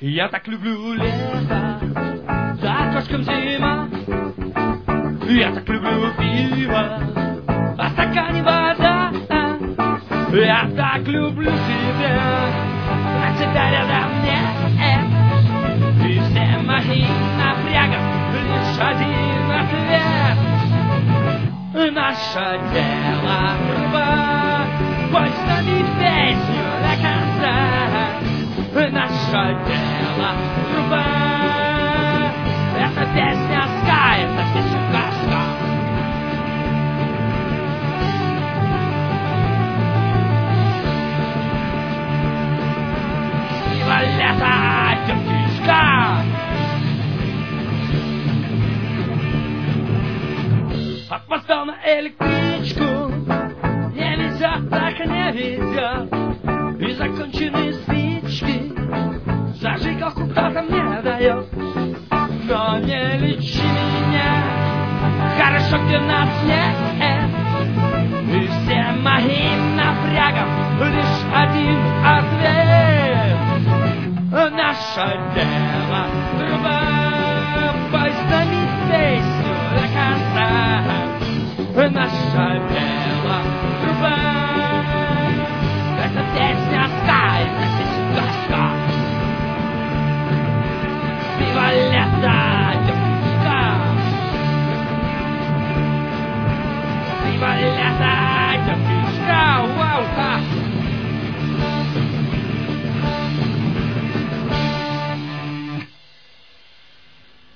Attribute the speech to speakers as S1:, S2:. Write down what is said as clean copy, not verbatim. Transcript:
S1: Я так люблю лето, за окошком зима. Я так люблю пиво, а в стакане вода. Я так люблю тебя, а тебя рядом нет. И всем моим напрягом лишь один ответ. Наше дело труба, пой с нами песню до конца. Наше дело труба, это песня ска, это песня каска. Сила лета, тетишка. Опоздал на электричку, не везет, так не везет. И закончены спички, зажигалку кто-то мне дает. Но не лечи меня, хорошо, где нас нет. И всем моим напрягом лишь один ответ. Наше дело труба, пой с нами песню до конца. Наше дело труба.